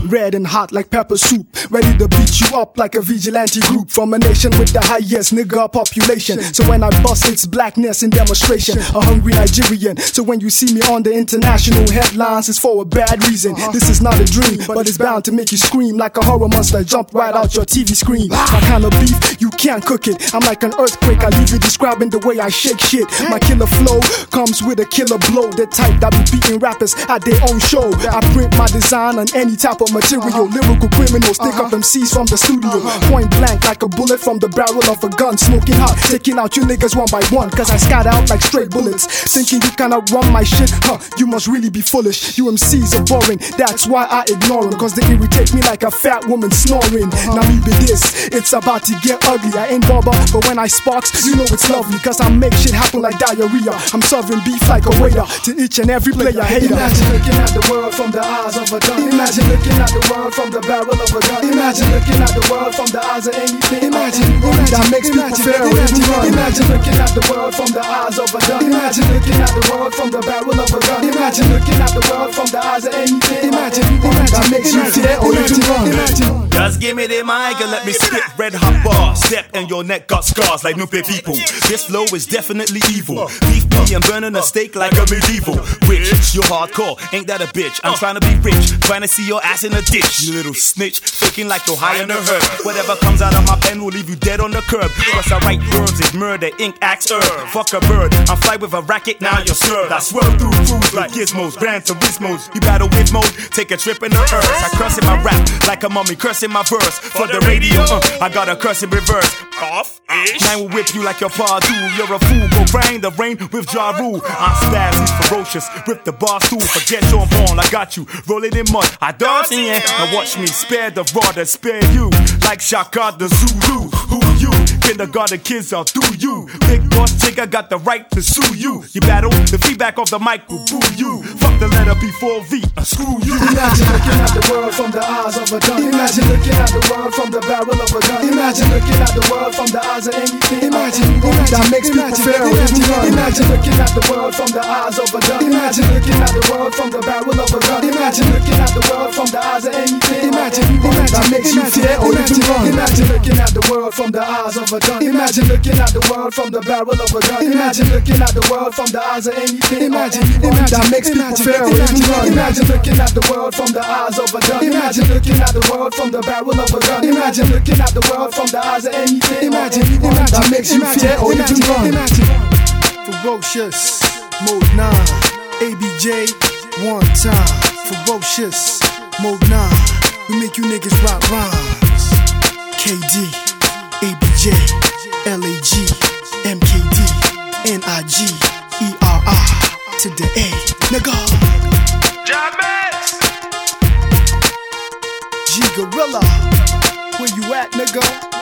red and hot like pepper soup, ready to beat you up like a vigilante group from a nation with the highest nigga population. So when I bust, it's blackness in demonstration, a hungry Nigerian. So when you see me on the international headlines, it's for a bad reason. This is not a dream, but it's bound to make you scream like a horror monster jump right out your TV screen. My kind of beef, you can't cook it. I'm like an earthquake, I leave you describing the way I shake shit. My killer flow comes with a killer blow. The type that be beating rappers at their own show. I print my design on any type of material. Lyrical criminals stick up MCs from the studio. Point blank like a bullet from the barrel of a gun. Smoking hot, taking out you niggas one by one. Cause I scat out like straight bullets. Thinking you cannot run my shit, you must really be foolish. You MCs are boring, that's why I ignore them. Cause they irritate me like a fat woman snoring. Now me be this, it's about to get ugly. I ain't barber, but when I sparks, you know it's lovely. Cause I make shit happen like diarrhea. I'm serving beef like a waiter to each and every player hater. Imagine looking at the world from the eyes of a gun. Imagine looking at the world from the barrel of a gun. Imagine looking at the world from the eyes of anything. Imagine that makes people fear when you run. Imagine looking at the world from the eyes of a gun. Imagine looking at the world from the barrel of a gun. Imagine looking at the world from the eyes of anything. Imagine that makes you fear when you run. Just give me the mic and let me spit red hot bars. Step and your neck got scars like Nupe people. This flow is definitely evil. Beef me and burning a steak like a medieval. Rich, you're hardcore, ain't that a bitch? I'm trying to be rich, trying to see your ass in a ditch. You little snitch, faking like you're high on the herd. Whatever comes out of my pen will leave you dead on the curb. Cause I write words is murder, ink, axe, herb. Fuck a bird, I'm fly with a racket, now you're served. I swerve through fools like gizmos, Gran Turismos. You battle with mode, take a trip in the earth. I curse in my rap like a mummy, cursing my verse. For the radio, I got a curse in reverse. Off-ish. Man will whip you like your pa do. You're a fool, go bang the rain with Ja Rule. I'm stabs, he's ferocious, rip the bars through. Forget your born, I got you, rolling in mud. I dance in, now watch me spare the rod and spare you. Like Shaka the Zulu, who you? Kindergarten kids are through you. Big boss Jigga got the right to sue you. You battle, the feedback of the mic will boo you. Fuck the letter before V, screw you. Imagine looking at the world from the eyes of a gun. Imagine looking at the world from the barrel of a gun. Imagine looking at the world from the eyes of anything. Imagine that makes people fear when you run. Imagine looking at the world from the eyes of a gun. Imagine looking at the world from the barrel of a gun. Imagine looking at the world from the eyes of anything. Imagine that makes you fear when you run. Imagine looking at the world from the eyes of a gun. Imagine looking at the world from the barrel of a gun. Imagine looking at the world from the eyes of anything. Imagine that makes people fear when you run. Imagine looking at the world from the eyes of a gun. Imagine looking at the world from the barrel of a gun. Imagine looking at the world from the eyes of anything. Imagine that makes you fear or you run. Ferocious, mode 9, ABJ, one time. Ferocious, mode 9, we make you niggas rock rhymes. KD, ABJ, LAG, MKD, NIG, ERI to the A, nigga. G Gorilla, where you at, nigga?